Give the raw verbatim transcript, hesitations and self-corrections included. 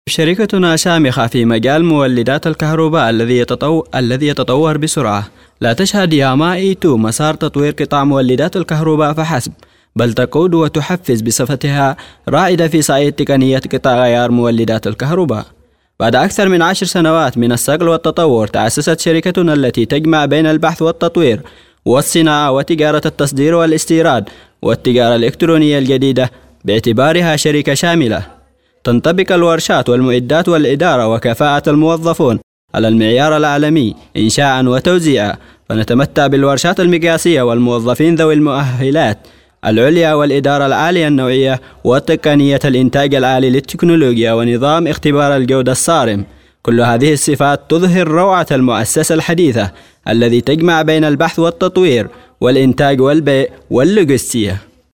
شركتنا شامخة في مجال مولدات الكهرباء الذي يتطور الذي يتطور بسرعة. لا تشهد ياما إي تو مسار تطوير قطاع مولدات الكهرباء فحسب، بل تقود وتحفز بصفتها رائدة في صعيد تقنية قطاع غيار مولدات الكهرباء. بعد أكثر من عشر سنوات من الصقل والتطور، تأسست شركتنا التي تجمع بين البحث والتطوير والصناعة وتجارة التصدير والاستيراد والتجارة الإلكترونية الجديدة باعتبارها شركة شاملة. تنطبق الورشات والمعدات والإدارة وكفاءة الموظفون على المعيار العالمي إنشاء وتوزيعا، فنتمتع بالورشات المقياسية والموظفين ذوي المؤهلات العليا والإدارة العالية النوعية وتقنية الإنتاج العالي للتكنولوجيا ونظام اختبار الجودة الصارم. كل هذه الصفات تظهر روعة المؤسسة الحديثة الذي تجمع بين البحث والتطوير والإنتاج والبيع واللوجستية.